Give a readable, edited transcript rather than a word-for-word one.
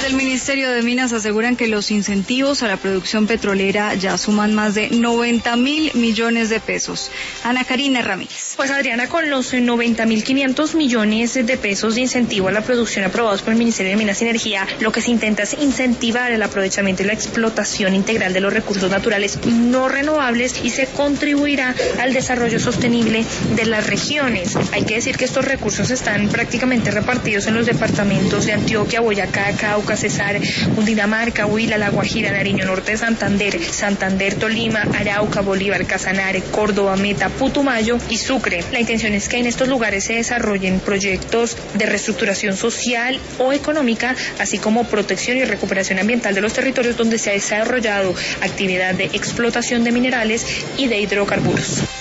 Desde el Ministerio de Minas aseguran que los incentivos a la producción petrolera ya suman más de 90.000 millones de pesos. Ana Karina Ramírez. Pues Adriana, con los 90.500 millones de pesos de incentivo a la producción aprobados por el Ministerio de Minas y Energía, lo que se intenta es incentivar el aprovechamiento y la explotación integral de los recursos naturales no renovables y se contribuirá al desarrollo sostenible de las regiones. Hay que decir que estos recursos están prácticamente repartidos en los departamentos de Antioquia, Boyacá, Cauca, Cesar, Cundinamarca, Huila, La Guajira, Nariño Norte, Santander, Tolima, Arauca, Bolívar, Casanare, Córdoba, Meta, Putumayo y Sucre. La intención es que en estos lugares se desarrollen proyectos de reestructuración social o económica, así como protección y recuperación ambiental de los territorios donde se ha desarrollado actividad de explotación de minerales y de hidrocarburos.